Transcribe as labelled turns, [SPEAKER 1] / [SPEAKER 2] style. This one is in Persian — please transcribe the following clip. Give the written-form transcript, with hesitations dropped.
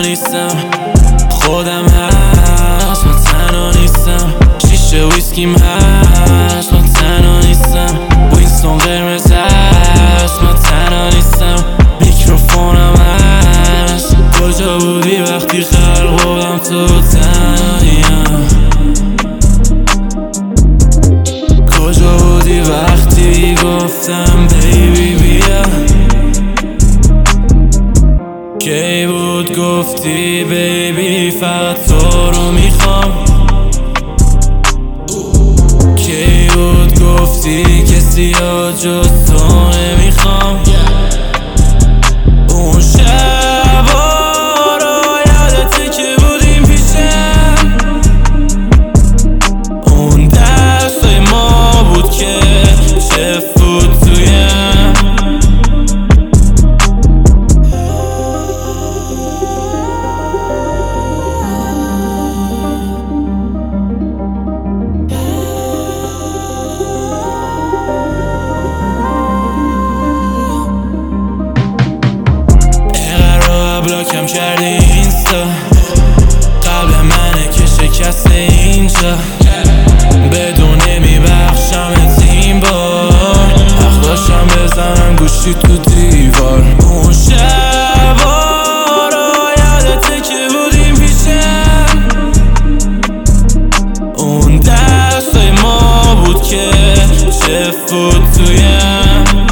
[SPEAKER 1] نیستم، خودم هست من تنها نیستم، شیشه ویسکیم هست من تنها نیستم، وینستون قرمز هست من تنها نیستم، میکروفونم هست. کجا بودی وقتی خلق بودم تو تنهاییم؟ کجا بودی وقتی گفتم بیبی بیا؟ کی بود گفتی بیبی فقط تو رو میخوام؟ کی بود گفتی کسی ها جز تو نمیخوام؟ اون شبا رو یادته که بودیم پیشم؟ اون دستای ما بود که چه فوت تویم؟ بلاکم کردی اینستا، قلب منه که شکسته اینجا، بدون نمیبخشم این بار، حق داشتم بزنم گوشی تو دیوار. اون شبا رو یادته که بودیم پیشم؟ اون دستای ما بود که چه فوت تویم؟